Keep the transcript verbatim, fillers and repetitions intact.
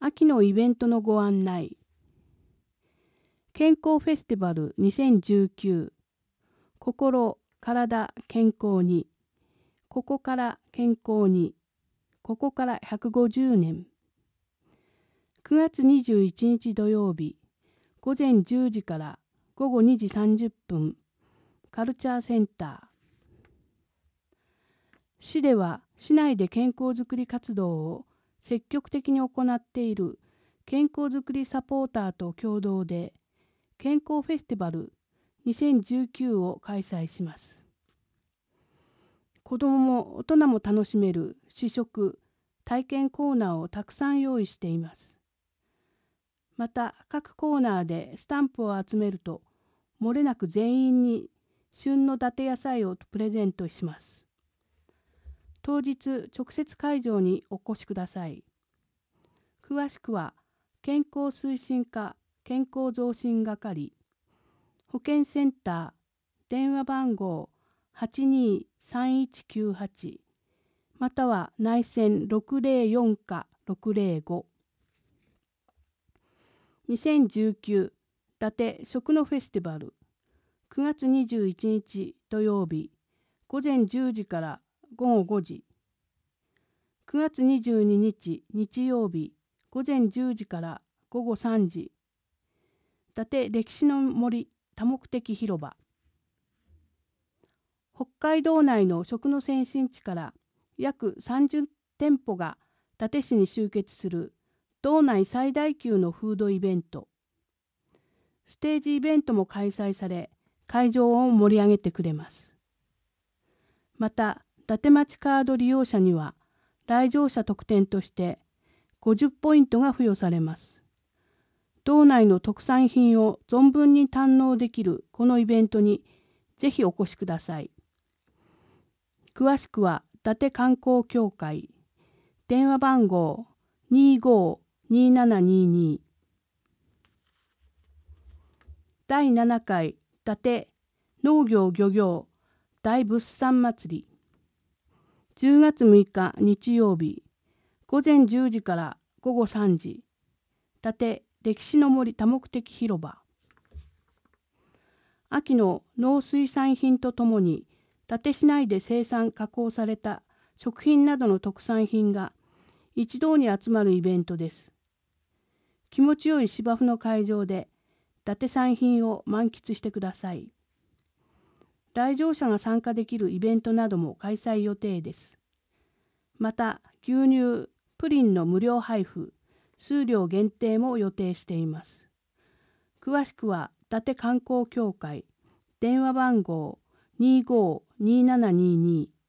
秋のイベントのご案内。健康フェスティバルにせんじゅうきゅう。心、体、健康に。ここから健康に。ここからひゃくごじゅうねん。くがつにじゅういちにち土曜日、ごぜんじゅうじからごごにじさんじゅっぷん、カルチャーセンター。市では市内で健康づくり活動を積極的に行っている健康づくりサポーターと共同で健康フェスティバルにせんじゅうきゅうを開催します。子どもも大人も楽しめる試食、体験コーナーをたくさん用意しています。また各コーナーでスタンプを集めると漏れなく全員に旬の伊達野菜をプレゼントします。当日直接会場にお越しください。詳しくは健康推進課健康増進係保健センター電話番号 はちにーさんいちきゅうはち または内線ろくぜろよんかろくぜろご。にせんじゅうきゅう伊達食のフェスティバルくがつにじゅういちにち土曜日ごぜんじゅうじからごごごじ。くがつにじゅうににち日曜日ごぜんじゅうじからごごさんじ。伊達歴史の森多目的広場。北海道内の食の先進地から約さんじゅうてんぽが伊達市に集結する道内最大級のフードイベント。ステージイベントも開催され、会場を盛り上げてくれます。また、伊達町カード利用者には、来場者特典としてごじゅうポイントが付与されます。道内の特産品を存分に堪能できるこのイベントにぜひお越しください。詳しくは伊達観光協会電話番号 にーごーにーななにーにー。だいななかい伊達農業漁業大物産祭りじゅうがつむいか日曜日ごぜんじゅうじからごごさんじ。伊達歴史の森多目的広場。秋の農水産品とともに伊達市内で生産加工された食品などの特産品が一堂に集まるイベントです。気持ちよい芝生の会場で伊達産品を満喫してください。来場者が参加できるイベントなども開催予定です。また牛乳、プリンの無料配布、数量限定も予定しています。詳しくは伊達観光協会電話番号 にーごーにーななにーにー